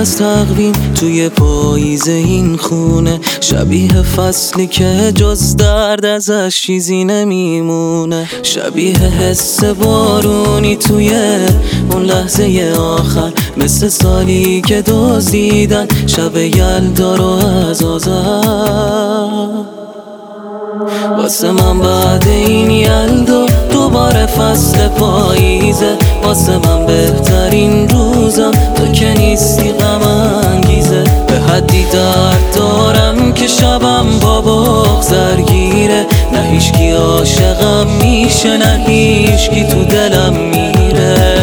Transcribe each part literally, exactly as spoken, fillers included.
از تقویم توی پاییز این خونه، شبیه فصلی که جز درد ازش چیزی نمیمونه، شبیه حس بارونی توی اون لحظه آخر، مثل سالی که دزدیدن شب یلدا رو از آذر. واسه من بعد این یلدا دوباره فصل پاییزه، واسه من بهترین روزم تو که نیستی غم انگیزه. به حدی درد دارم که شبم با بغض درگیره، نه هیچکی عاشقم میشه نه هیچکی تو دلم میره.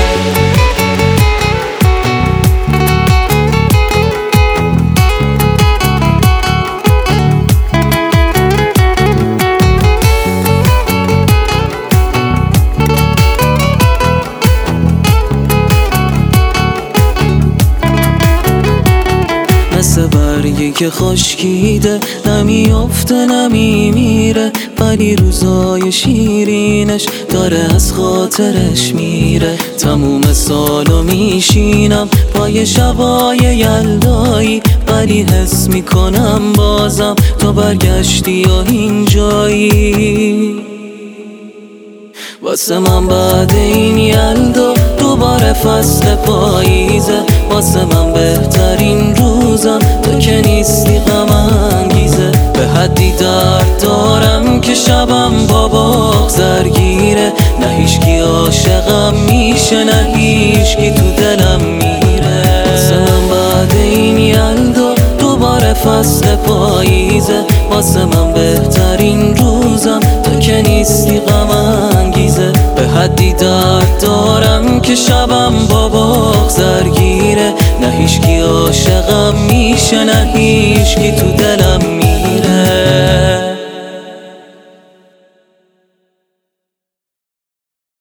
مثل برگی که خشکیده، نمیافته نمیمیره، ولی روزای شیرینش داره از خاطرش میره. تموم سالو میشینم پای شبای یلدایی، ولی حس میکنم بازم تو برگشتی یا اینجایی. واسه من بعد این یلدا دوباره فصل پاییزه، واسه من بهترین روزم تو که نیستی غم انگیزه. به حدی درد دارم که شبم با بغض درگیره، نه هیچکی عاشقم میشه نه هیچکی تو دلم میره. واسه من بعد این یلدا دوباره فصل پاییزه، واسه من بهترین روزم تو که نیستی غم انگیزه. به حدی درد دارم که شبم با بغض درگیره، نه هیچکی عاشقم میشه نه هیچکی تو دلم میره.